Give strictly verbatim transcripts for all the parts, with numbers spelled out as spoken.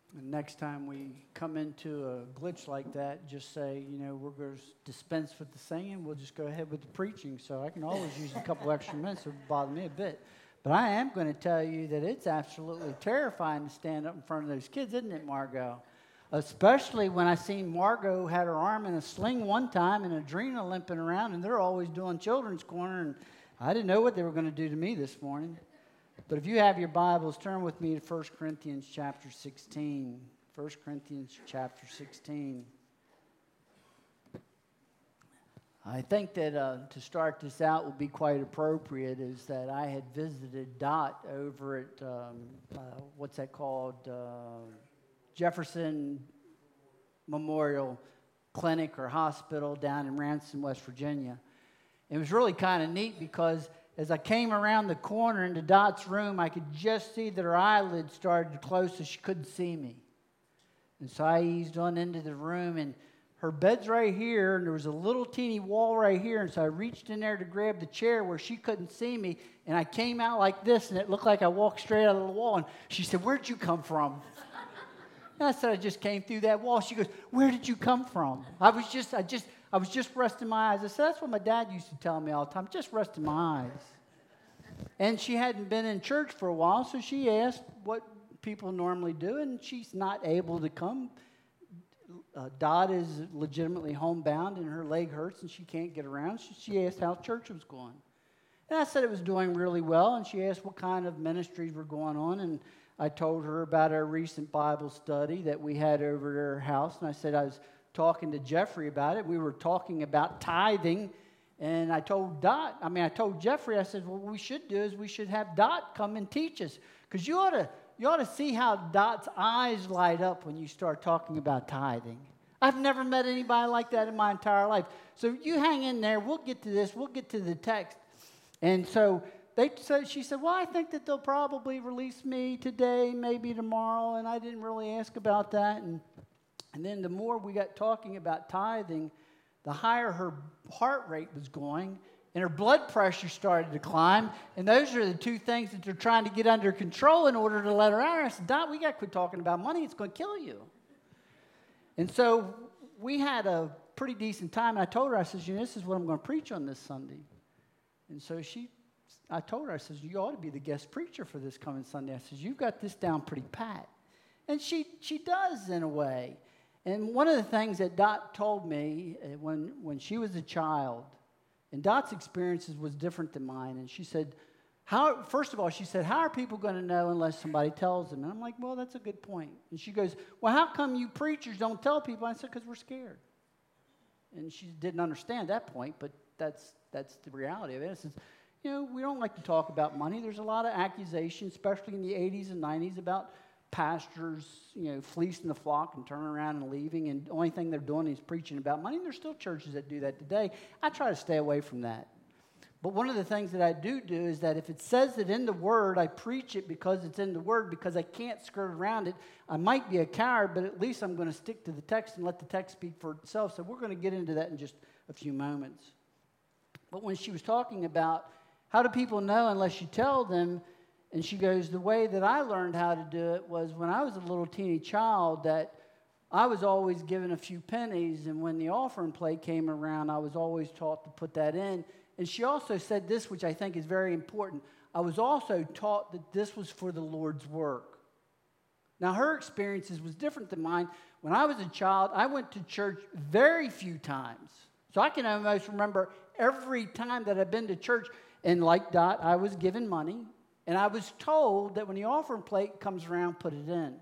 And next time we come into a glitch like that, just say, you know, we're going to dispense with the singing. We'll just go ahead with the preaching. So I can always use a couple extra minutes. It would bother me a bit. But I am going to tell you that it's absolutely terrifying to stand up in front of those kids, isn't it, Margot? Especially when I seen Margot had her arm in a sling one time and Adrena limping around, and they're always doing children's corner, and I didn't know what they were going to do to me this morning. But if you have your Bibles, turn with me to First Corinthians chapter sixteen. First Corinthians chapter sixteen. I think that uh, to start this out would be quite appropriate is that I had visited Dot over at, um, uh, what's that called, uh, Jefferson Memorial Clinic or Hospital down in Ransom, West Virginia. It was really kind of neat because as I came around the corner into Dot's room, I could just see that her eyelids started to close so she couldn't see me. And so I eased on into the room, and her bed's right here, and there was a little teeny wall right here, and so I reached in there to grab the chair where she couldn't see me, and I came out like this, and it looked like I walked straight out of the wall, and she said, "Where'd you come from?" And I said, "I just came through that wall." She goes, "Where did you come from?" I was just, I just, I was just resting my eyes. I said, "That's what my dad used to tell me all the time, just resting my eyes." And she hadn't been in church for a while, so she asked what people normally do, and she's not able to come. Uh, Dot is legitimately homebound, and her leg hurts, and she can't get around. So she asked how church was going. And I said it was doing really well, and she asked what kind of ministries were going on, and I told her about our recent Bible study that we had over at our house, and I said I was talking to Jeffrey about it. We were talking about tithing, and I told Dot, I mean, I told Jeffrey, I said, well, what we should do is we should have Dot come and teach us, because you ought to You ought to see how Dot's eyes light up when you start talking about tithing. I've never met anybody like that in my entire life. So you hang in there. We'll get to this. We'll get to the text. And so they said, she said, well, I think that they'll probably release me today, maybe tomorrow. And I didn't really ask about that. And, and then the more we got talking about tithing, the higher her heart rate was going. And her blood pressure started to climb. And those are the two things that they're trying to get under control in order to let her out. I said, Dot, we got to quit talking about money. It's going to kill you. And so we had a pretty decent time. And I told her, I said, you know, this is what I'm going to preach on this Sunday. And so she, I told her, I said, you ought to be the guest preacher for this coming Sunday. I said, you've got this down pretty pat. And she, she does in a way. And one of the things that Dot told me when, when she was a child, and Dot's experiences was different than mine. And she said, "How?" First of all, she said, how are people going to know unless somebody tells them? And I'm like, well, that's a good point. And she goes, well, how come you preachers don't tell people? I said, because we're scared. And she didn't understand that point, but that's that's the reality of it. It says, you know, we don't like to talk about money. There's a lot of accusations, especially in the eighties and nineties, about pastors, you know, fleecing the flock and turning around and leaving, and the only thing they're doing is preaching about money. And there's still churches that do that today. I try to stay away from that. But one of the things that I do do is that if it says it in the Word, I preach it because it's in the Word, because I can't skirt around it. I might be a coward, but at least I'm going to stick to the text and let the text speak for itself. So we're going to get into that in just a few moments. But when she was talking about how do people know unless you tell them, and she goes, the way that I learned how to do it was when I was a little teeny child, that I was always given a few pennies, and when the offering plate came around, I was always taught to put that in. And she also said this, which I think is very important. I was also taught that this was for the Lord's work. Now, her experiences was different than mine. When I was a child, I went to church very few times. So I can almost remember every time that I've been to church, and like Dot, I was given money. And I was told that when the offering plate comes around, put it in.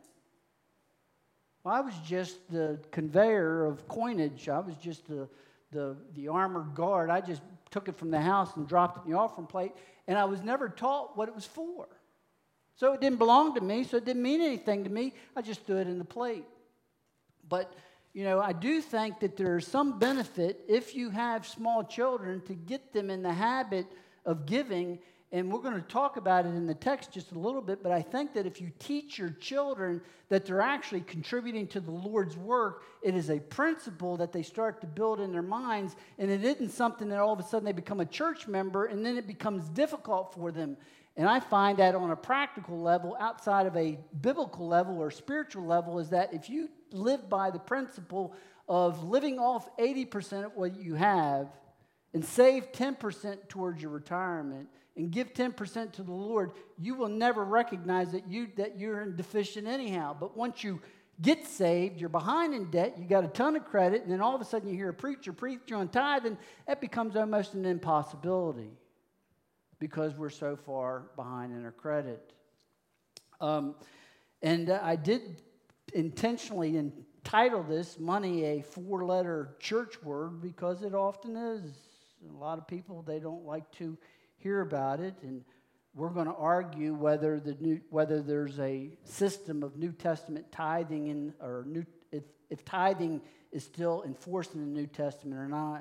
Well, I was just the conveyor of coinage. I was just the, the, the armored guard. I just took it from the house and dropped it in the offering plate. And I was never taught what it was for. So it didn't belong to me, so it didn't mean anything to me. I just threw it in the plate. But, you know, I do think that there is some benefit if you have small children to get them in the habit of giving. And we're going to talk about it in the text just a little bit, but I think that if you teach your children that they're actually contributing to the Lord's work, it is a principle that they start to build in their minds, and it isn't something that all of a sudden they become a church member, and then it becomes difficult for them. And I find that on a practical level, outside of a biblical level or spiritual level, is that if you live by the principle of living off eighty percent of what you have and save ten percent towards your retirement and give ten percent to the Lord, you will never recognize that, you, that you're deficient anyhow. But once you get saved, you're behind in debt, you got a ton of credit, and then all of a sudden you hear a preacher preach on tithing, that becomes almost an impossibility, because we're so far behind in our credit. Um, and uh, I did intentionally entitle this Money a four-letter church word, because it often is. A lot of people, they don't like to hear about it, and we're going to argue whether the new, whether there's a system of New Testament tithing in, or new, if, if tithing is still enforced in the New Testament or not.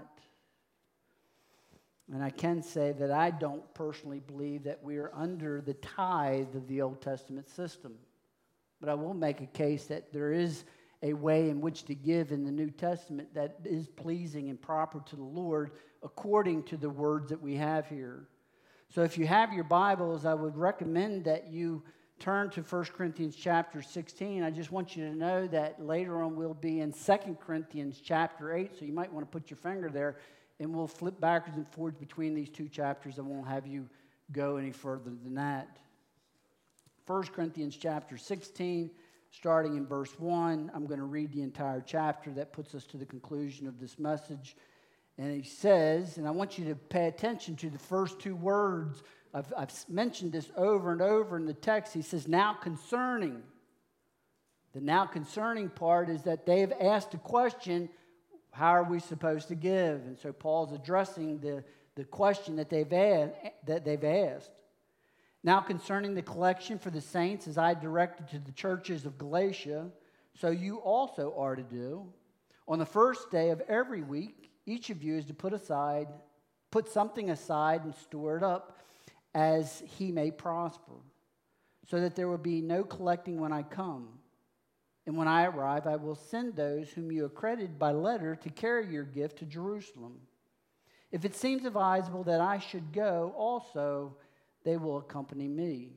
And I can say that I don't personally believe that we are under the tithe of the Old Testament system. But I will make a case that there is a way in which to give in the New Testament that is pleasing and proper to the Lord according to the words that we have here. So if you have your Bibles, I would recommend that you turn to First Corinthians chapter sixteen. I just want you to know that later on we'll be in Second Corinthians chapter eight, so you might want to put your finger there. And we'll flip backwards and forwards between these two chapters. I won't have you go any further than that. First Corinthians chapter sixteen, starting in verse one. I'm going to read the entire chapter. That puts us to the conclusion of this message. And he says, and I want you to pay attention to the first two words. I've, I've mentioned this over and over in the text. He says, now concerning. The now concerning part is that they have asked a question, how are we supposed to give? And so Paul's addressing the, the question that they've, ad, that they've asked. Now concerning the collection for the saints, as I directed to the churches of Galatia, so you also are to do. On the first day of every week, each of you is to put aside, put something aside and store it up as he may prosper, so that there will be no collecting when I come. And when I arrive, I will send those whom you accredited by letter to carry your gift to Jerusalem. If it seems advisable that I should go, also they will accompany me.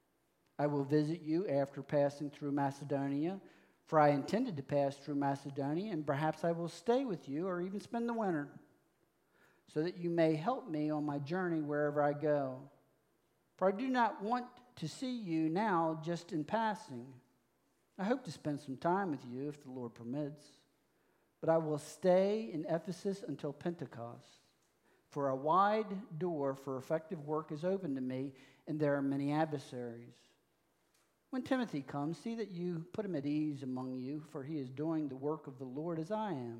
I will visit you after passing through Macedonia, for I intended to pass through Macedonia, and perhaps I will stay with you or even spend the winter, so that you may help me on my journey wherever I go. For I do not want to see you now just in passing. I hope to spend some time with you if the Lord permits, but I will stay in Ephesus until Pentecost, for a wide door for effective work is open to me, and there are many adversaries. When Timothy comes, see that you put him at ease among you, for he is doing the work of the Lord as I am.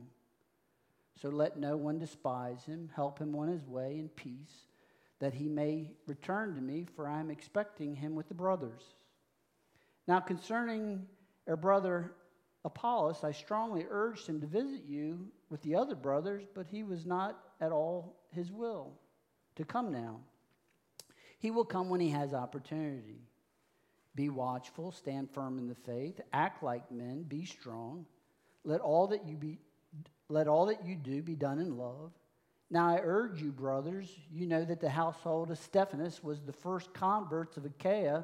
So let no one despise him. Help him on his way in peace, that he may return to me, for I am expecting him with the brothers. Now concerning our brother Apollos, I strongly urged him to visit you with the other brothers, but he was not at all his will to come now. He will come when he has opportunity. Be watchful, stand firm in the faith, act like men, be strong. Let all that you be, let all that you do be done in love. Now I urge you, brothers, you know that the household of Stephanas was the first converts of Achaia,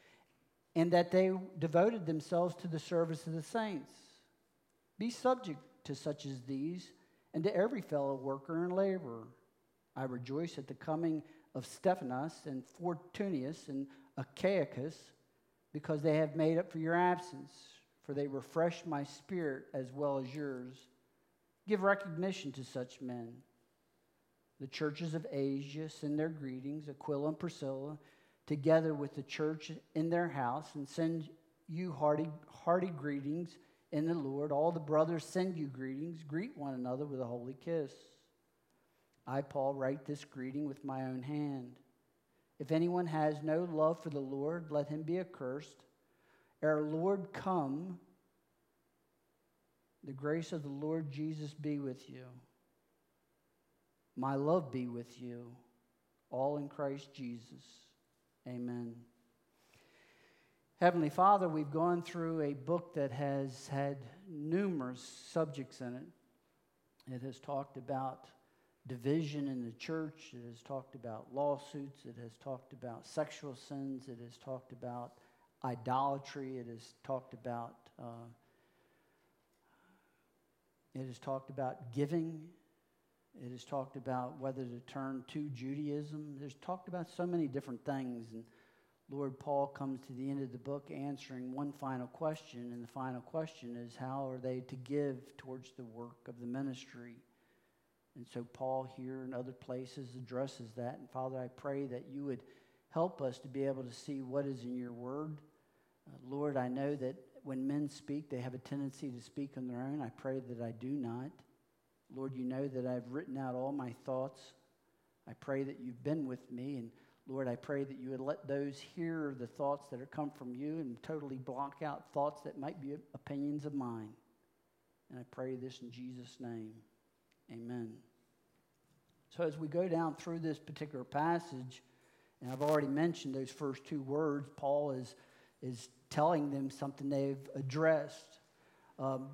and that they devoted themselves to the service of the saints. Be subject to such as these, and to every fellow worker and laborer. I rejoice at the coming of Stephanas and Fortunius and Achaicus, because they have made up for your absence, for they refreshed my spirit as well as yours. Give recognition to such men. The churches of Asia send their greetings, Aquila and Priscilla, together with the church in their house, and send you hearty, hearty greetings in the Lord. All the brothers send you greetings. Greet one another with a holy kiss. I, Paul, write this greeting with my own hand. If anyone has no love for the Lord, let him be accursed. Our Lord come. The grace of the Lord Jesus be with you. My love be with you. All in Christ Jesus. Amen. Heavenly Father, we've gone through a book that has had numerous subjects in it. It has talked about division in the church. It has talked about lawsuits. It has talked about sexual sins. It has talked about idolatry. It has talked about uh, it has talked about giving. It has talked about whether to turn to Judaism. There's talked about so many different things. And Lord, Paul comes to the end of the book answering one final question. And the final question is, how are they to give towards the work of the ministry? And so Paul here and other places addresses that. And Father, I pray that you would help us to be able to see what is in your word. Uh, Lord, I know that when men speak, they have a tendency to speak on their own. I pray that I do not. Lord, you know that I've written out all my thoughts. I pray that you've been with me. And Lord, I pray that you would let those hear the thoughts that are come from you and totally block out thoughts that might be opinions of mine. And I pray this in Jesus' name. Amen. So as we go down through this particular passage, and I've already mentioned those first two words, Paul is, is telling them something they've addressed. Um,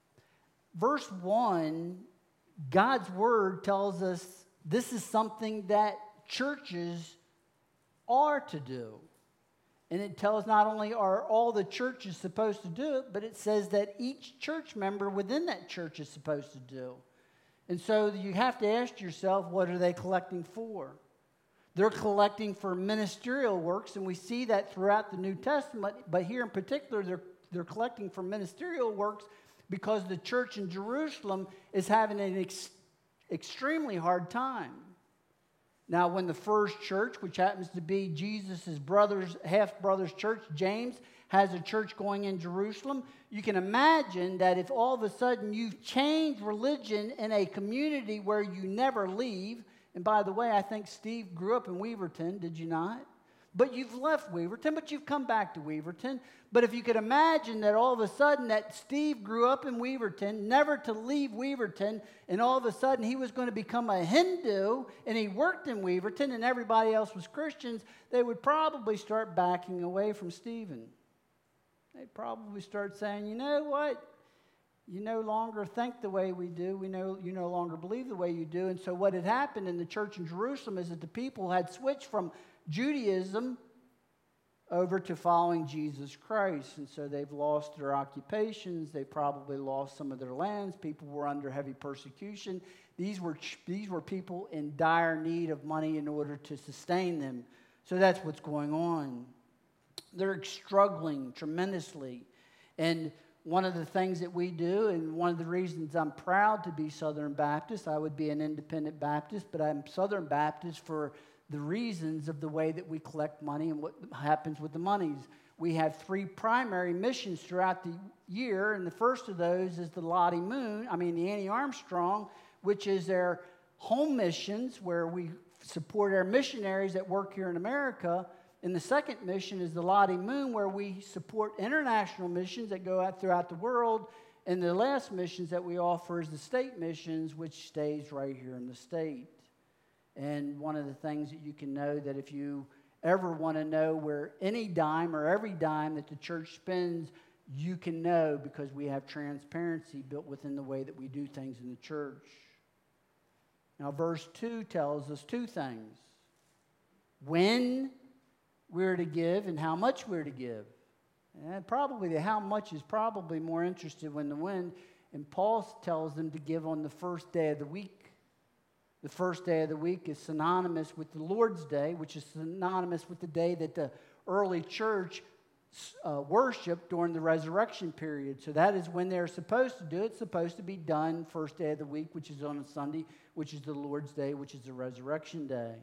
verse one, God's word tells us this is something that churches are to do. And it tells not only are all the churches supposed to do it, but it says that each church member within that church is supposed to do. And so you have to ask yourself, what are they collecting for? They're collecting for ministerial works, and we see that throughout the New Testament. But here in particular, they're, they're collecting for ministerial works because the church in Jerusalem is having an ex- extremely hard time. Now, when the first church, which happens to be Jesus' brother's, half-brother's church, James, has a church going in Jerusalem, you can imagine that if all of a sudden you've changed religion in a community where you never leave, and by the way, I think Steve grew up in Weaverton, did you not? But you've left Weaverton, but you've come back to Weaverton. But if you could imagine that all of a sudden that Steve grew up in Weaverton, never to leave Weaverton, and all of a sudden he was going to become a Hindu, and he worked in Weaverton, and everybody else was Christians, they would probably start backing away from Stephen. They'd probably start saying, you know what? You no longer think the way we do. We know you no longer believe the way you do. And so what had happened in the church in Jerusalem is that the people had switched from Judaism over to following Jesus Christ. And so they've lost their occupations. They probably lost some of their lands. People were under heavy persecution. These were, these were people in dire need of money in order to sustain them. So that's what's going on. They're struggling tremendously. And one of the things that we do, and one of the reasons I'm proud to be Southern Baptist, I would be an independent Baptist, but I'm Southern Baptist for the reasons of the way that we collect money and what happens with the monies. We have three primary missions throughout the year, and the first of those is the Lottie Moon, I mean the Annie Armstrong, which is their home missions where we support our missionaries that work here in America. And the second mission is the Lottie Moon, where we support international missions that go out throughout the world. And the last missions that we offer is the state missions, which stays right here in the state. And one of the things that you can know that if you ever want to know where any dime or every dime that the church spends, you can know because we have transparency built within the way that we do things in the church. Now, verse two tells us two things. When we're to give and how much we're to give. And probably the how much is probably more interested when the when. And Paul tells them to give on the first day of the week. The first day of the week is synonymous with the Lord's Day, which is synonymous with the day that the early church uh, worshiped during the resurrection period. So that is when they're supposed to do it. It's supposed to be done first day of the week, which is on a Sunday, which is the Lord's Day, which is the resurrection day.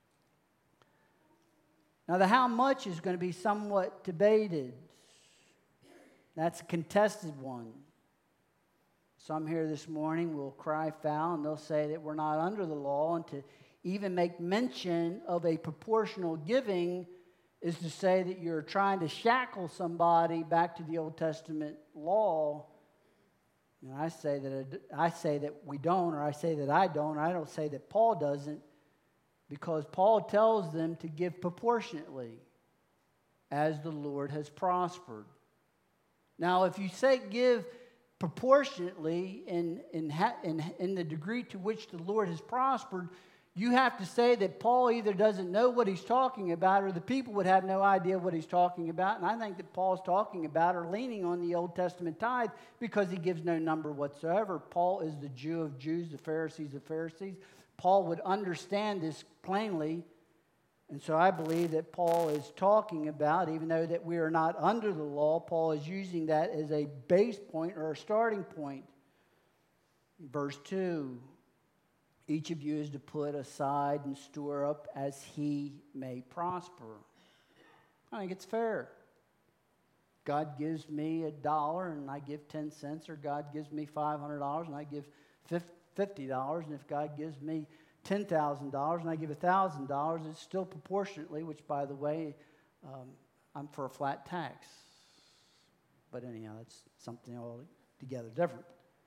Now, the how much is going to be somewhat debated. That's a contested one. Some here this morning will cry foul, and they'll say that we're not under the law, and to even make mention of a proportional giving is to say that you're trying to shackle somebody back to the Old Testament law. And I say that I say that we don't, or I say that I don't, or I don't say that Paul doesn't. Because Paul tells them to give proportionately as the Lord has prospered. Now, if you say give proportionately in, in, ha- in, in the degree to which the Lord has prospered, you have to say that Paul either doesn't know what he's talking about or the people would have no idea what he's talking about. And I think that Paul's talking about or leaning on the Old Testament tithe because he gives no number whatsoever. Paul is the Jew of Jews, the Pharisees of Pharisees. Paul would understand this plainly. And so I believe that Paul is talking about, even though that we are not under the law, Paul is using that as a base point or a starting point. Verse two. Each of you is to put aside and store up as he may prosper. I think it's fair. God gives me a dollar and I give ten cents, or God gives me five hundred dollars and I give fifty dollars. And if God gives me ten thousand dollars and I give one thousand dollars, it's still proportionately, which, by the way, um, I'm for a flat tax. But anyhow, that's something altogether different.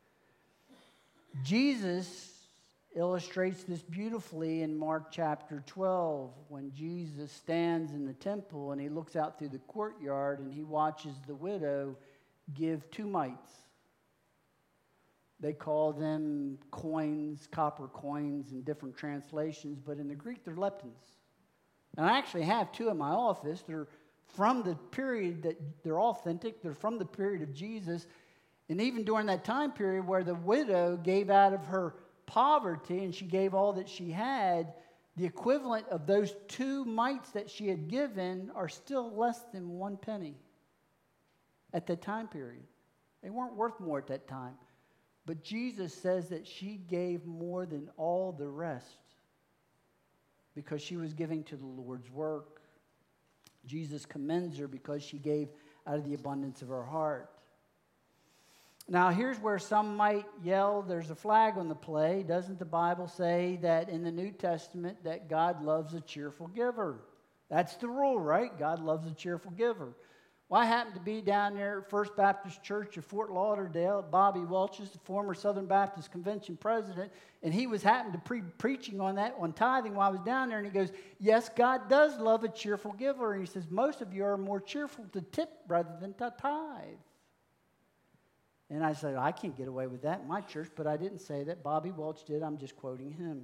Jesus illustrates this beautifully in Mark chapter twelve, when Jesus stands in the temple and he looks out through the courtyard and he watches the widow give two mites. They call them coins, copper coins in different translations, but in the Greek they're leptons. And I actually have two in my office. They're from the period that they're authentic. They're from the period of Jesus. And even during that time period where the widow gave out of her poverty and she gave all that she had, the equivalent of those two mites that she had given are still less than one penny at that time period. They weren't worth more at that time. But Jesus says that she gave more than all the rest because she was giving to the Lord's work. Jesus commends her because she gave out of the abundance of her heart. Now, here's where some might yell, there's a flag on the play. Doesn't the Bible say that in the New Testament that God loves a cheerful giver? That's the rule, right? God loves a cheerful giver. Well, I happened to be down there at First Baptist Church of Fort Lauderdale. Bobby Welch is the former Southern Baptist Convention president, and he was happened to pre preaching on that, on tithing while I was down there, and he goes, yes, God does love a cheerful giver. And he says, most of you are more cheerful to tip rather than to tithe. And I said, I can't get away with that in my church, but I didn't say that. Bobby Welch did. I'm just quoting him.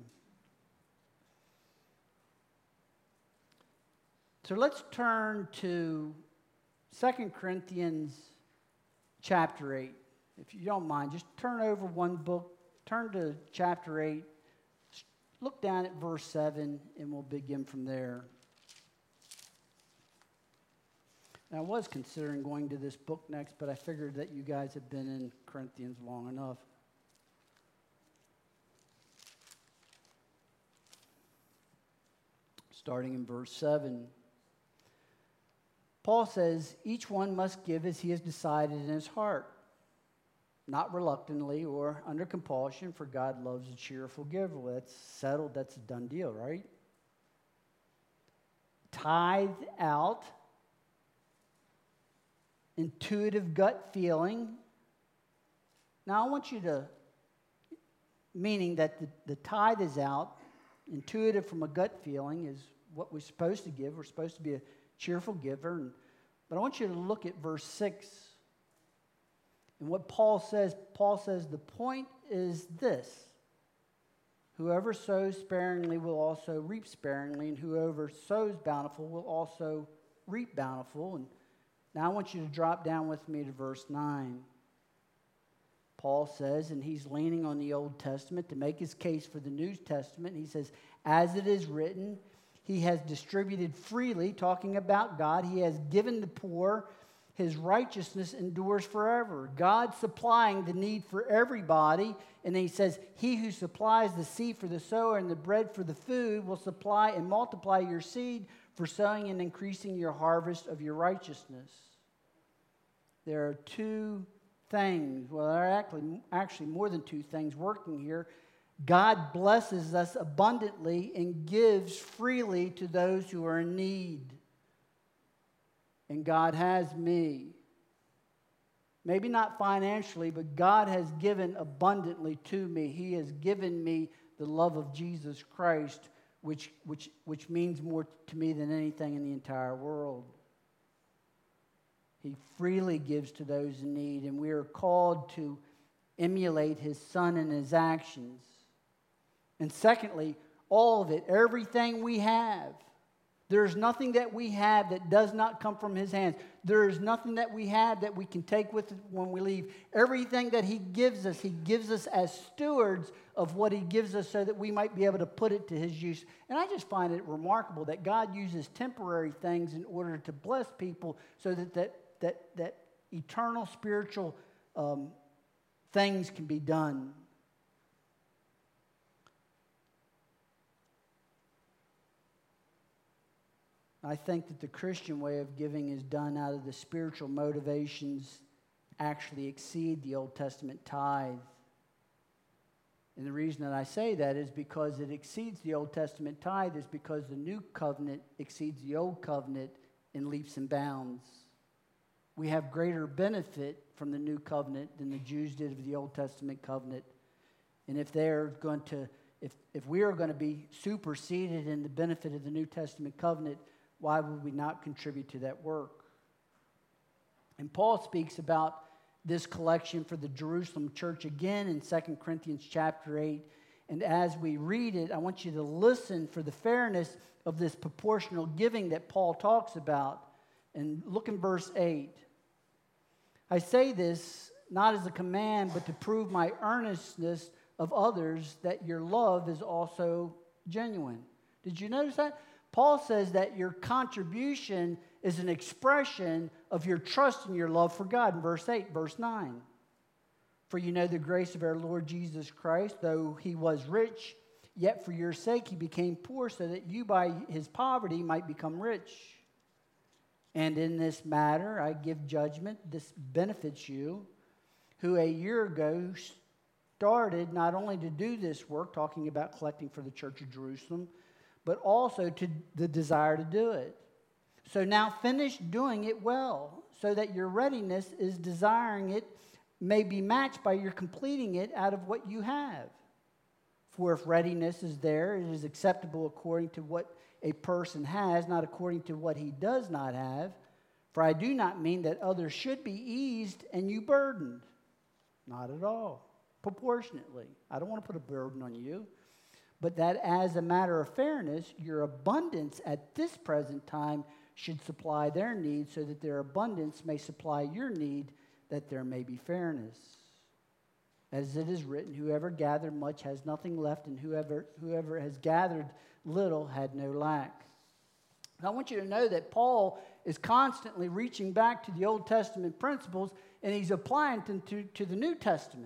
So let's turn to Second Corinthians chapter eight. If you don't mind, just turn over one book. Turn to chapter eight. Look down at verse seven, and we'll begin from there. I was considering going to this book next, but I figured that you guys have been in Corinthians long enough. Starting in verse seven. Paul says, each one must give as he has decided in his heart, not reluctantly or under compulsion, for God loves a cheerful giver. Well, that's settled. That's a done deal, right? Tithe out. Intuitive gut feeling. Now I want you to, meaning that the, the tithe is out, intuitive from a gut feeling is what we're supposed to give. We're supposed to be a cheerful giver. And, but I want you to look at verse six. And what Paul says, Paul says the point is this. Whoever sows sparingly will also reap sparingly, and whoever sows bountiful will also reap bountiful. And now I want you to drop down with me to verse nine. Paul says, and he's leaning on the Old Testament to make his case for the New Testament. He says, as it is written, he has distributed freely, talking about God. He has given the poor. His righteousness endures forever. God supplying the need for everybody. And then he says, he who supplies the seed for the sower and the bread for the food will supply and multiply your seed for sowing and increasing your harvest of your righteousness. There are two things, well, there are actually, actually more than two things working here. God blesses us abundantly and gives freely to those who are in need. And God has me. Maybe not financially, but God has given abundantly to me. He has given me the love of Jesus Christ, which, which, which means more to me than anything in the entire world. He freely gives to those in need, and we are called to emulate his Son in his actions. And secondly, all of it, everything we have. There is nothing that we have that does not come from his hands. There is nothing that we have that we can take with us when we leave. Everything that he gives us, he gives us as stewards of what he gives us so that we might be able to put it to his use. And I just find it remarkable that God uses temporary things in order to bless people so that that, that, that eternal spiritual um, things can be done. I think that the Christian way of giving is done out of the spiritual motivations actually exceed the Old Testament tithe. And the reason that I say that is because it exceeds the Old Testament tithe is because the new covenant exceeds the old covenant in leaps and bounds. We have greater benefit from the new covenant than the Jews did of the Old Testament covenant. And if they're going to, if, if we are going to be superseded in the benefit of the New Testament covenant, why would we not contribute to that work? And Paul speaks about this collection for the Jerusalem church again in Second Corinthians chapter eight. And as we read it, I want you to listen for the fairness of this proportional giving that Paul talks about. And look in verse eight. I say this not as a command, but to prove my earnestness of others that your love is also genuine. Did you notice that? Paul says that your contribution is an expression of your trust and your love for God in verse eight, verse nine. For you know the grace of our Lord Jesus Christ, though he was rich, yet for your sake he became poor, so that you by his poverty might become rich. And in this matter I give judgment, this benefits you, who a year ago started not only to do this work, talking about collecting for the church of Jerusalem, but also to the desire to do it. So now finish doing it well, so that your readiness is desiring it may be matched by your completing it out of what you have. For if readiness is there, it is acceptable according to what a person has, not according to what he does not have. For I do not mean that others should be eased and you burdened. Not at all. Proportionately. I don't want to put a burden on you. But that as a matter of fairness, your abundance at this present time should supply their need, so that their abundance may supply your need, that there may be fairness. As it is written, whoever gathered much has nothing left, and whoever, whoever has gathered little had no lack. Now, I want you to know that Paul is constantly reaching back to the Old Testament principles, and he's applying them to, to the New Testament.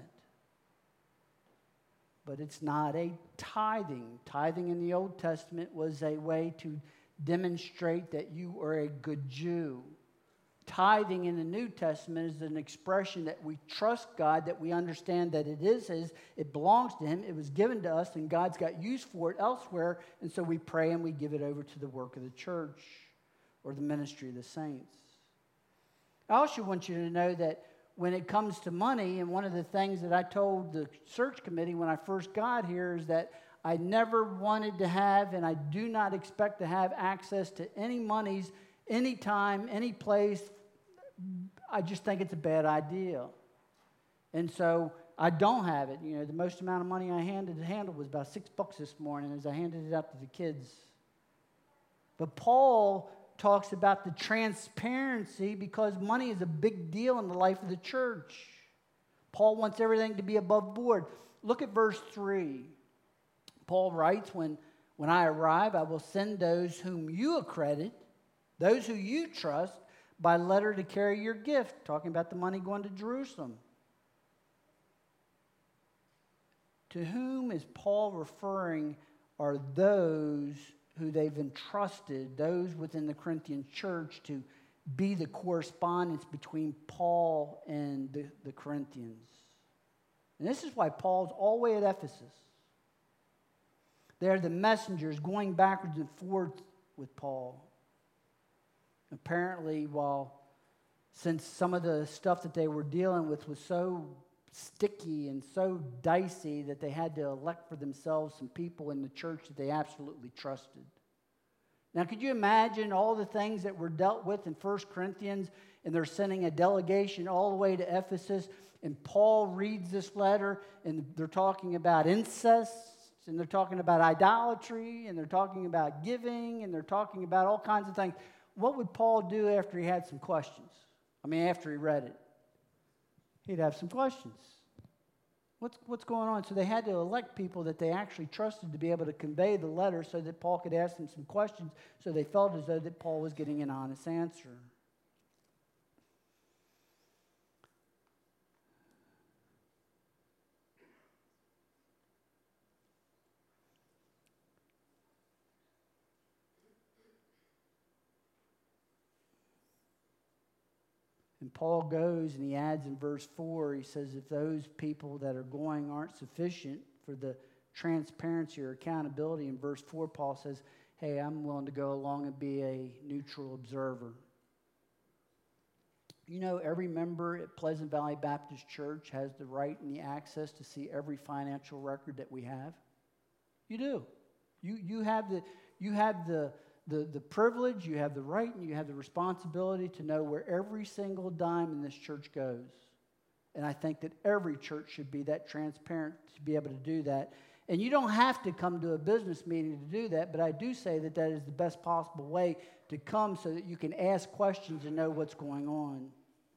But it's not a tithing. Tithing in the Old Testament was a way to demonstrate that you are a good Jew. Tithing in the New Testament is an expression that we trust God, that we understand that it is His, it belongs to Him, it was given to us, and God's got use for it elsewhere, and so we pray and we give it over to the work of the church or the ministry of the saints. I also want you to know that when it comes to money, and one of the things that I told the search committee when I first got here is that I never wanted to have, and I do not expect to have access to any monies, anytime, any place. I just think it's a bad idea. And so I don't have it. You know, the most amount of money I handed to handle was about six bucks this morning as I handed it out to the kids. But Paul talks about the transparency because money is a big deal in the life of the church. Paul wants everything to be above board. Look at verse three. Paul writes, when, when I arrive, I will send those whom you accredit, those who you trust, by letter to carry your gift, talking about the money going to Jerusalem. To whom is Paul referring are those who they've entrusted, those within the Corinthian church, to be the correspondence between Paul and the, the Corinthians. And this is why Paul's all the way at Ephesus. They're the messengers going backwards and forth with Paul. Apparently, while since some of the stuff that they were dealing with was so sticky and so dicey that they had to elect for themselves some people in the church that they absolutely trusted. Now, could you imagine all the things that were dealt with in First Corinthians and they're sending a delegation all the way to Ephesus. And Paul reads this letter, and they're talking about incest, and they're talking about idolatry, and they're talking about giving, and they're talking about all kinds of things. What would Paul do after he had some questions? I mean, after he read it, he'd have some questions. What's, what's going on? So they had to elect people that they actually trusted to be able to convey the letter so that Paul could ask them some questions, so they felt as though that Paul was getting an honest answer. And Paul goes and he adds in verse four, he says, if those people that are going aren't sufficient for the transparency or accountability, in verse four, Paul says, hey, I'm willing to go along and be a neutral observer. You know, every member at Pleasant Valley Baptist Church has the right and the access to see every financial record that we have. You do. You, you have the, you have the, The, the privilege, you have the right, and you have the responsibility to know where every single dime in this church goes. And I think that every church should be that transparent to be able to do that. And you don't have to come to a business meeting to do that, but I do say that that is the best possible way to come so that you can ask questions and know what's going on.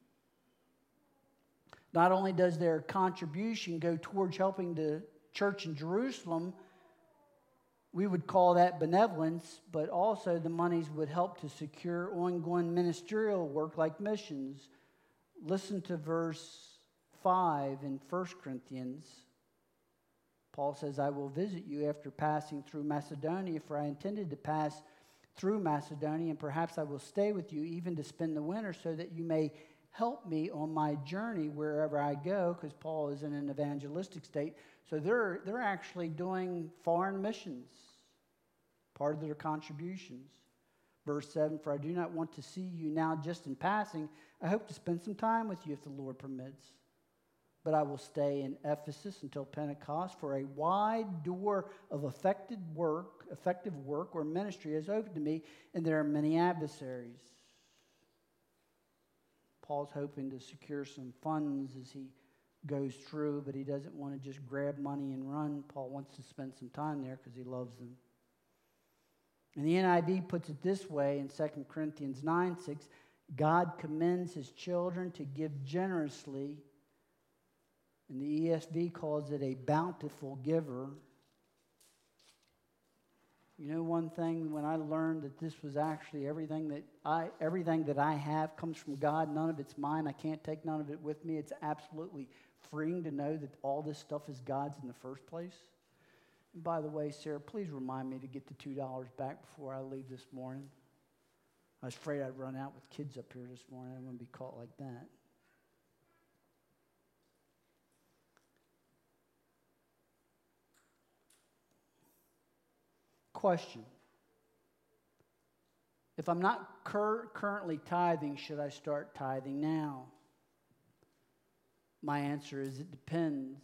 Not only does their contribution go towards helping the church in Jerusalem, we would call that benevolence, but also the monies would help to secure ongoing ministerial work like missions. Listen to verse five in First Corinthians. Paul says, I will visit you after passing through Macedonia, for I intended to pass through Macedonia, and perhaps I will stay with you even to spend the winter, so that you may help me on my journey wherever I go, because Paul is in an evangelistic state. So they're, they're actually doing foreign missions, part of their contributions. Verse seven, for I do not want to see you now just in passing. I hope to spend some time with you if the Lord permits. But I will stay in Ephesus until Pentecost, for a wide door of effective work, effective work or ministry is open to me, and there are many adversaries. Paul's hoping to secure some funds as he goes through, but he doesn't want to just grab money and run. Paul wants to spend some time there because he loves them. And the N I V puts it this way in Second Corinthians nine six, God commends his children to give generously, and the E S V calls it a bountiful giver. You know, one thing, when I learned that this was actually everything that I everything that I have comes from God, none of it's mine. I can't take none of it with me. It's absolutely freeing to know that all this stuff is God's in the first place. And by the way, Sarah, please remind me to get the two dollars back before I leave this morning. I was afraid I'd run out with kids up here this morning. I didn't want to be caught like that. Question. If I'm not cur- currently tithing, should I start tithing now? My answer is it depends.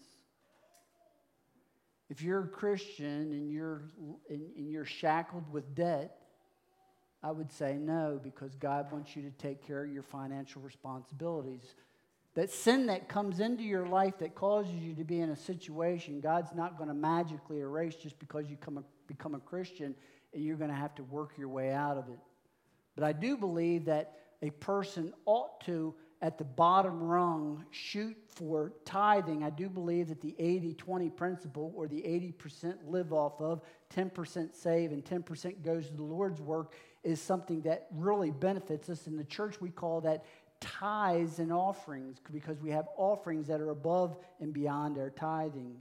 If you're a Christian and you're, and, and you're shackled with debt, I would say no, because God wants you to take care of your financial responsibilities. That sin that comes into your life that causes you to be in a situation, God's not going to magically erase just because you come a, become a Christian, and you're going to have to work your way out of it. But I do believe that a person ought to, at the bottom rung, shoot for tithing. I do believe that the eighty twenty principle, or the eighty percent live off of, ten percent save, and ten percent goes to the Lord's work, is something that really benefits us. In the church, we call that tithes and offerings, because we have offerings that are above and beyond our tithing.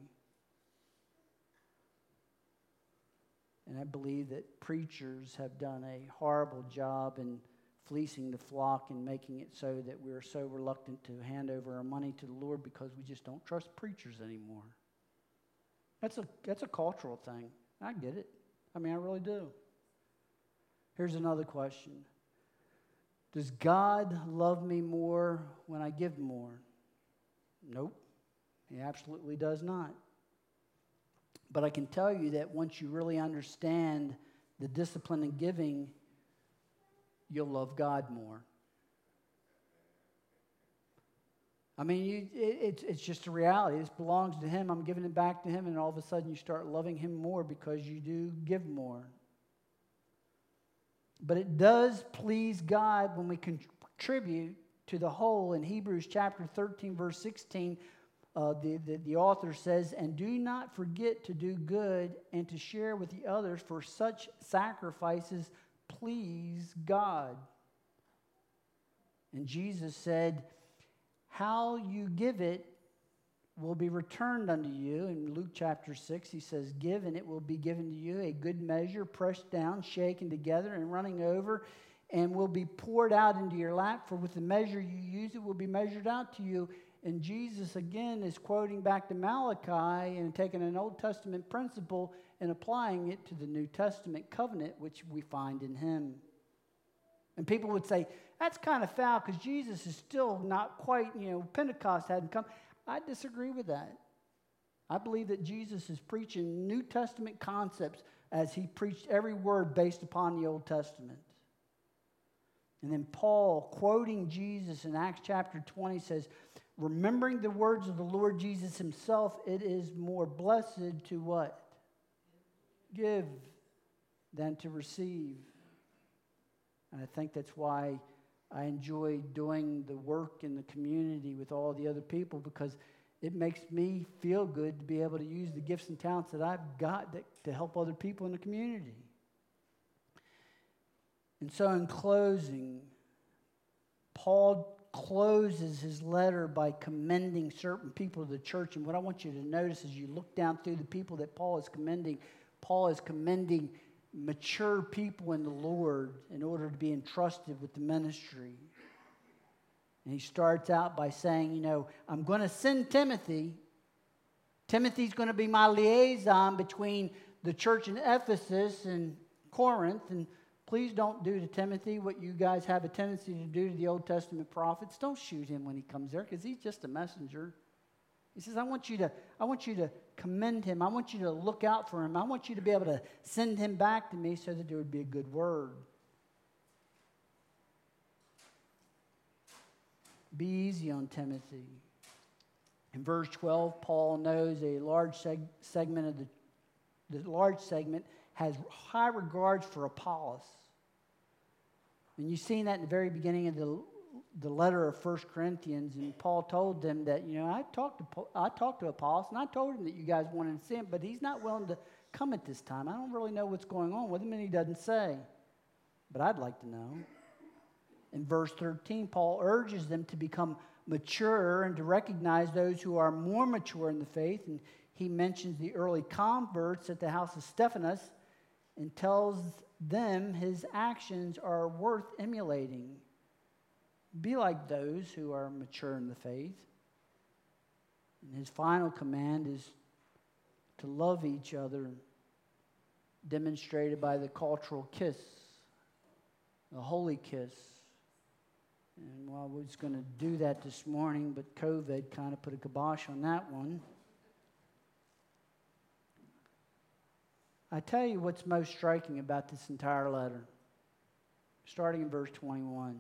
And I believe that preachers have done a horrible job in fleecing the flock and making it so that we're so reluctant to hand over our money to the Lord because we just don't trust preachers anymore. That's a, that's a cultural thing. I get it. I mean, I really do. Here's another question. Does God love me more when I give more? Nope. He absolutely does not. But I can tell you that once you really understand the discipline in giving, you'll love God more. I mean, you, it, it's, it's just a reality. This belongs to Him. I'm giving it back to Him, and all of a sudden you start loving Him more because you do give more. But it does please God when we contribute to the whole. In Hebrews chapter thirteen, verse sixteen, uh, the, the, the author says, "And do not forget to do good and to share with the others, for such sacrifices please God." And Jesus said, "How you give it will be returned unto you." In Luke chapter six, he says, "Give, and it will be given to you, a good measure, pressed down, shaken together, and running over, and will be poured out into your lap. For with the measure you use, it will be measured out to you." And Jesus, again, is quoting back to Malachi and taking an Old Testament principle and applying it to the New Testament covenant, which we find in Him. And people would say, that's kind of foul because Jesus is still not quite, you know, Pentecost hadn't come. I disagree with that. I believe that Jesus is preaching New Testament concepts as He preached every word based upon the Old Testament. And then Paul, quoting Jesus in Acts chapter twenty, says, "Remembering the words of the Lord Jesus Himself, it is more blessed to" what? Give than to receive. And I think that's why I enjoy doing the work in the community with all the other people, because it makes me feel good to be able to use the gifts and talents that I've got that, to help other people in the community. And so in closing, Paul closes his letter by commending certain people of the church. And what I want you to notice as you look down through the people that Paul is commending, Paul is commending mature people in the Lord in order to be entrusted with the ministry. And he starts out by saying, you know, I'm going to send Timothy. Timothy's going to be my liaison between the church in Ephesus and Corinth. And please don't do to Timothy what you guys have a tendency to do to the Old Testament prophets. Don't shoot him when he comes there, because he's just a messenger. He says, I want you to, I want you to commend him. I want you to look out for him. I want you to be able to send him back to me so that there would be a good word. Be easy on Timothy. In verse twelve, Paul knows a large seg- segment of the, the large segment has high regards for Apollos. And you've seen that in the very beginning of the the letter of First Corinthians, and Paul told them that, you know, I talked to I talked to Apollos, and I told him that you guys wanted to see him, but he's not willing to come at this time. I don't really know what's going on with him, and he doesn't say. But I'd like to know. In verse thirteen, Paul urges them to become mature and to recognize those who are more mature in the faith, and he mentions the early converts at the house of Stephanas and tells them his actions are worth emulating. Be like those who are mature in the faith. And his final command is to love each other, demonstrated by the cultural kiss, the holy kiss. And well, I was going to do that this morning, but COVID kind of put a kibosh on that one. I tell you what's most striking about this entire letter, starting in verse twenty-one.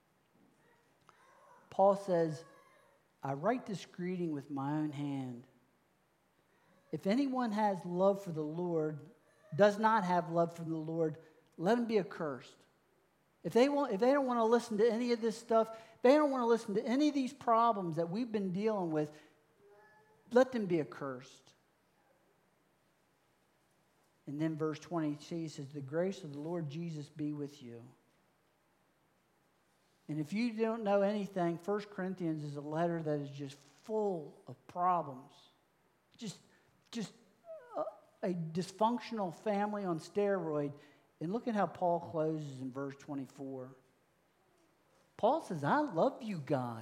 Paul says, I write this greeting with my own hand. If anyone has love for the Lord, does not have love for the Lord, let him be accursed. If they want, if they don't want to listen to any of this stuff, if they don't want to listen to any of these problems that we've been dealing with, let them be accursed. And then verse twenty-two says, the grace of the Lord Jesus be with you. And if you don't know anything, First Corinthians is a letter that is just full of problems. Just, just a, a dysfunctional family on steroid. And look at how Paul closes in verse twenty-four. Paul says, I love you guys.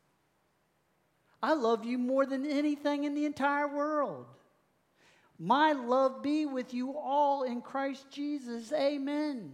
I love you more than anything in the entire world. My love be with you all in Christ Jesus. Amen.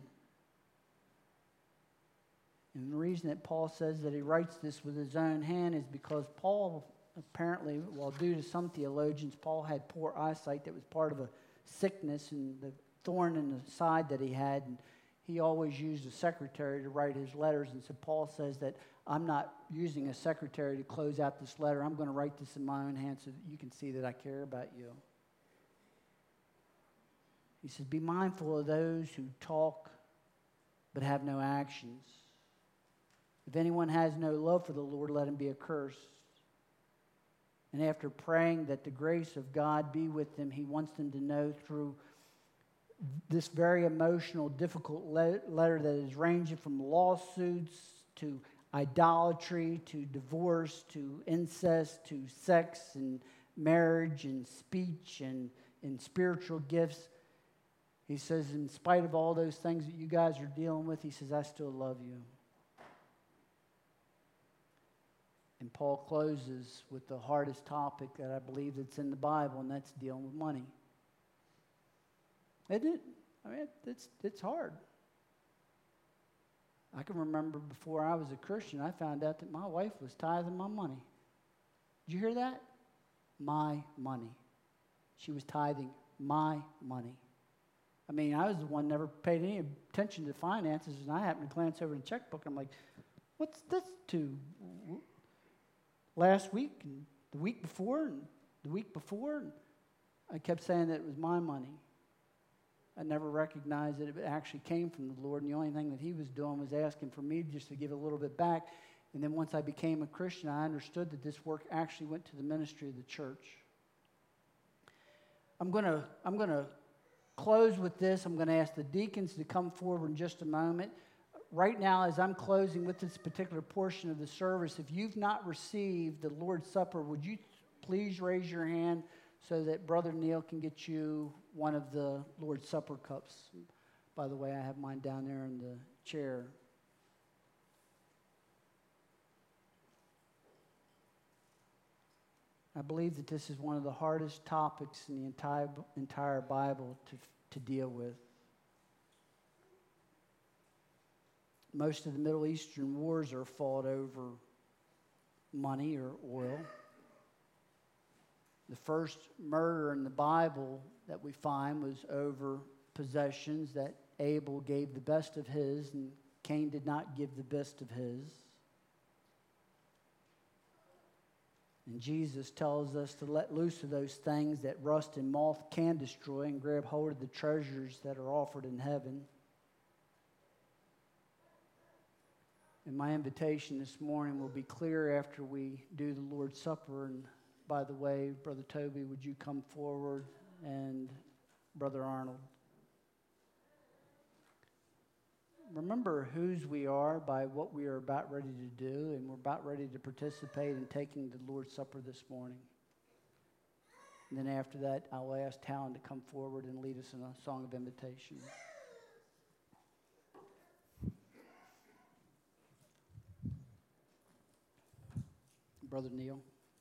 And the reason that Paul says that he writes this with his own hand is because Paul, apparently, well, due to some theologians, Paul had poor eyesight that was part of a sickness and the thorn in the side that he had. And he always used a secretary to write his letters. And so Paul says that I'm not using a secretary to close out this letter. I'm going to write this in my own hand so that you can see that I care about you. He says, be mindful of those who talk but have no actions. If anyone has no love for the Lord, let him be accursed. And after praying that the grace of God be with them, he wants them to know through this very emotional, difficult le- letter that is ranging from lawsuits to idolatry to divorce to incest to sex and marriage and speech and, and spiritual gifts. He says, in spite of all those things that you guys are dealing with, he says, I still love you. And Paul closes with the hardest topic that I believe that's in the Bible, and that's dealing with money. Isn't it? I mean, it's, it's hard. I can remember before I was a Christian, I found out that my wife was tithing my money. Did you hear that? My money. She was tithing my money. I mean, I was the one never paid any attention to finances, and I happened to glance over the checkbook. I'm like, what's this to? Last week, and the week before, and the week before, and I kept saying that it was my money. I never recognized that it actually came from the Lord, and the only thing that he was doing was asking for me just to give a little bit back. And then once I became a Christian, I understood that this work actually went to the ministry of the church. I'm going to I'm going to close with this. I'm going to ask the deacons to come forward in just a moment. Right now, as I'm closing with this particular portion of the service, if you've not received the Lord's Supper, would you please raise your hand so that Brother Neil can get you one of the Lord's Supper cups? By the way, I have mine down there in the chair. I believe that this is one of the hardest topics in the entire, entire Bible to, to deal with. Most of the Middle Eastern wars are fought over money or oil. The first murder in the Bible that we find was over possessions, that Abel gave the best of his and Cain did not give the best of his. And Jesus tells us to let loose of those things that rust and moth can destroy and grab hold of the treasures that are offered in heaven. And my invitation this morning will be clear after we do the Lord's Supper. And by the way, Brother Toby, would you come forward, and Brother Arnold? Remember whose we are by what we are about ready to do, and we're about ready to participate in taking the Lord's Supper this morning. And then after that, I'll ask Talon to come forward and lead us in a song of invitation. Brother Neil.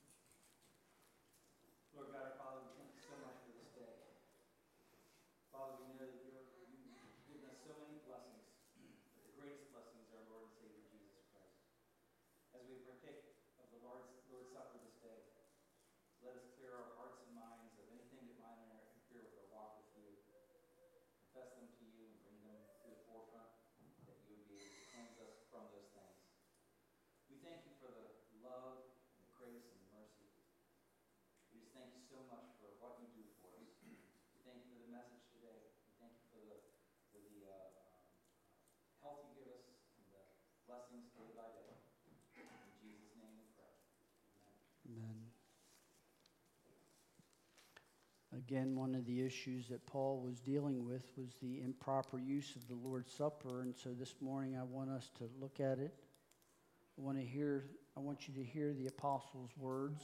Lord God, our Father, we thank you so much for this day. Father, we know that you're, you've given us so many blessings, but the greatest blessing is our Lord and Savior, Jesus Christ. As we partake of the Lord's, Lord's Supper this day, let us clear our hearts and minds of anything that might interfere with our walk with you. Confess them to you and bring them to the forefront, that you would be able to cleanse us from those things. We thank you for the love, grace and mercy. We just thank you so much for what you do for us. We thank you for the message today. We thank you for the for the uh, um, health you give us and the blessings day by day. In Jesus' name we pray. Amen. Amen. Again, one of the issues that Paul was dealing with was the improper use of the Lord's Supper, and so this morning I want us to look at it. I want to hear, I want you to hear the apostles' words.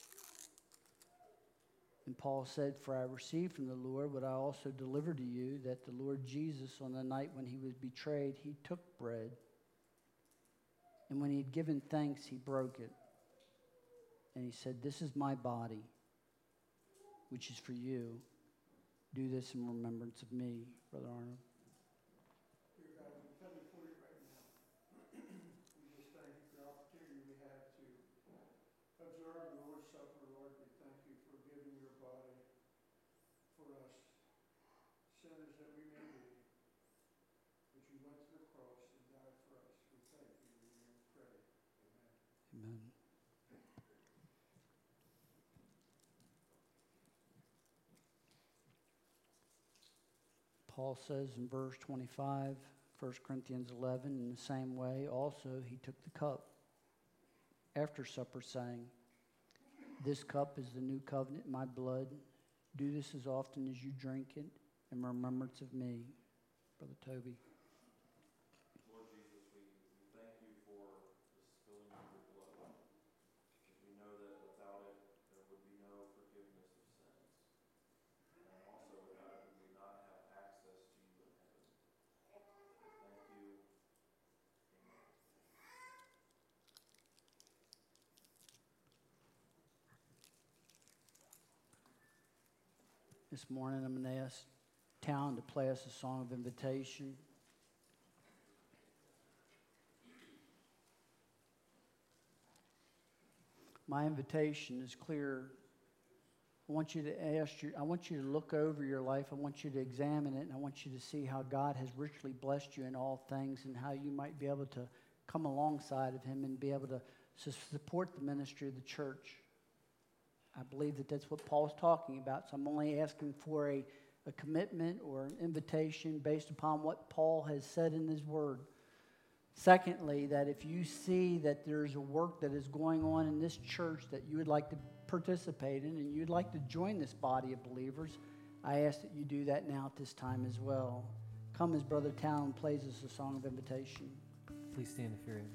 And Paul said, "For I received from the Lord what I also delivered to you, that the Lord Jesus, on the night when he was betrayed, he took bread. And when he had given thanks, he broke it. And he said, 'This is my body, which is for you. Do this in remembrance of me.'" Brother Arnold. Dear God, we come before you right now. We just thank you for the opportunity we have to observe the Lord's Supper, Lord. We thank you for giving your body for us, sinners that we may be. But you went to the cross and died for us. We thank you. In your name we pray. Paul says in verse twenty-five, First Corinthians eleven, in the same way also he took the cup after supper, saying, "This cup is the new covenant in my blood. Do this as often as you drink it in remembrance of me." Brother Toby. Lord Jesus, we, we thank you for the spilling of your blood. Because we know that without it, there would be no forgiveness of sins. And also without it, we would not have access to you in heaven. Thank you. Amen. This morning I'm going to ask Town to play us a song of invitation. My invitation is clear. I want you to ask you, I want you to look over your life. I want you to examine it, and I want you to see how God has richly blessed you in all things and how you might be able to come alongside of him and be able to su- support the ministry of the church. I believe that that's what Paul's talking about, so I'm only asking for a, a commitment or an invitation based upon what Paul has said in his word. Secondly, that if you see that there's a work that is going on in this church that you would like to participate in and you'd like to join this body of believers, I ask that you do that now at this time as well. Come as Brother Town plays us a song of invitation. Please stand if you're able.